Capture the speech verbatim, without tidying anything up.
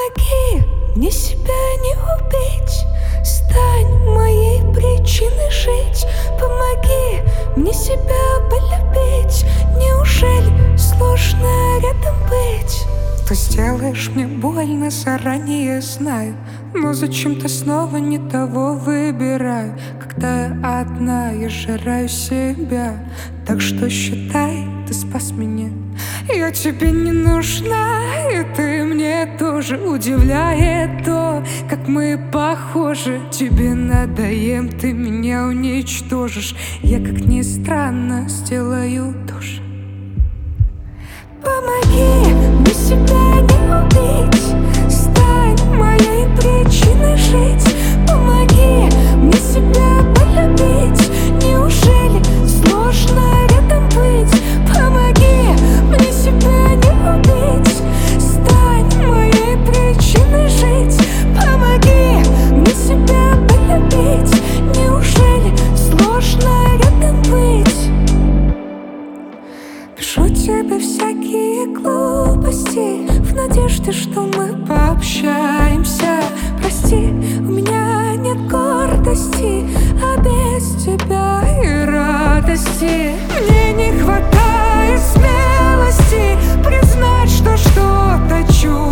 Помоги мне себя не убить, стань моей причиной жить. Помоги мне себя полюбить, неужели сложно рядом быть? Ты сделаешь мне больно, заранее знаю, но зачем-то снова не того выбираю. Когда я одна, я жираю себя, так что считай, ты спас меня. Я тебе не нужна, и ты мне тоже. Удивляет то, как мы похожи. Тебе надоем, ты меня уничтожишь. Я, как ни странно, сделаю тоже. Помоги мне себя не убить, стань моей причиной жить. Помоги мне себя полюбить, неужели сложно рядом быть? Помоги мне себя не убить, стань моей причиной жить. Помоги мне себя полюбить, неужели сложно рядом быть? Пишу тебе всякие глупости в надежде, что мы пообщаемся. Прости, у меня нет гордости, а без тебя и радости мне не хватает смелости признать, что что-то чувствую.